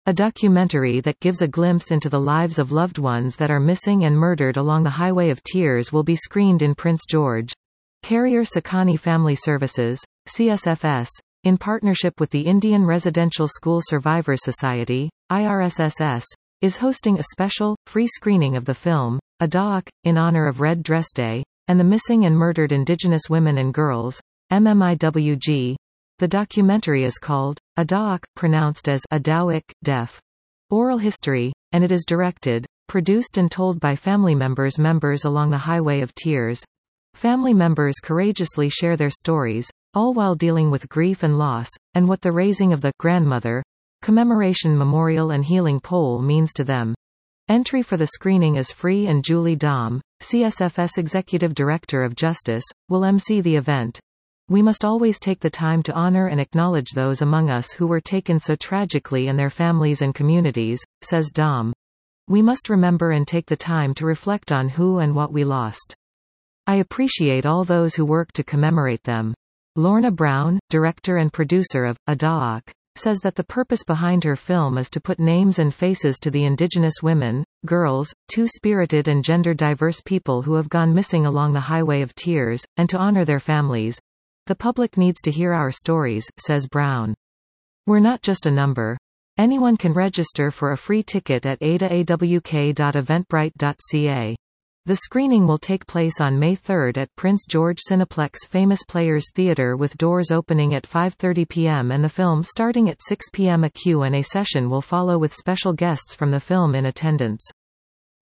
A documentary that gives a glimpse into the lives of loved ones that are missing and murdered along the Highway of Tears will be screened in Prince George. Carrier Sakhani Family Services, CSFS, in partnership with the Indian Residential School Survivors Society, IRSSS, is hosting a special, free screening of the film, Adaak, in honor of Red Dress Day, and the missing and murdered Indigenous women and girls, MMIWG. The documentary is called, Adaak, pronounced as Adawik, deaf. Oral history, and it is directed, produced and told by family members along the Highway of Tears. Family members courageously share their stories, all while dealing with grief and loss, and what the raising of the grandmother commemoration memorial and healing pole means to them. Entry for the screening is free and Julie Dom, CSFS Executive Director of Justice, will MC the event. We must always take the time to honor and acknowledge those among us who were taken so tragically and their families and communities, says Dom. We must remember and take the time to reflect on who and what we lost. I appreciate all those who work to commemorate them. Lorna Brown, director and producer of Adaak, says that the purpose behind her film is to put names and faces to the Indigenous women, girls, two-spirited and gender-diverse people who have gone missing along the Highway of Tears, and to honor their families. The public needs to hear our stories, says Brown. We're not just a number. Anyone can register for a free ticket at adaawk.eventbrite.ca. The screening will take place on May 3 at Prince George Cineplex Famous Players Theatre with doors opening at 5:30 p.m. and the film starting at 6 p.m. A Q&A session will follow with special guests from the film in attendance.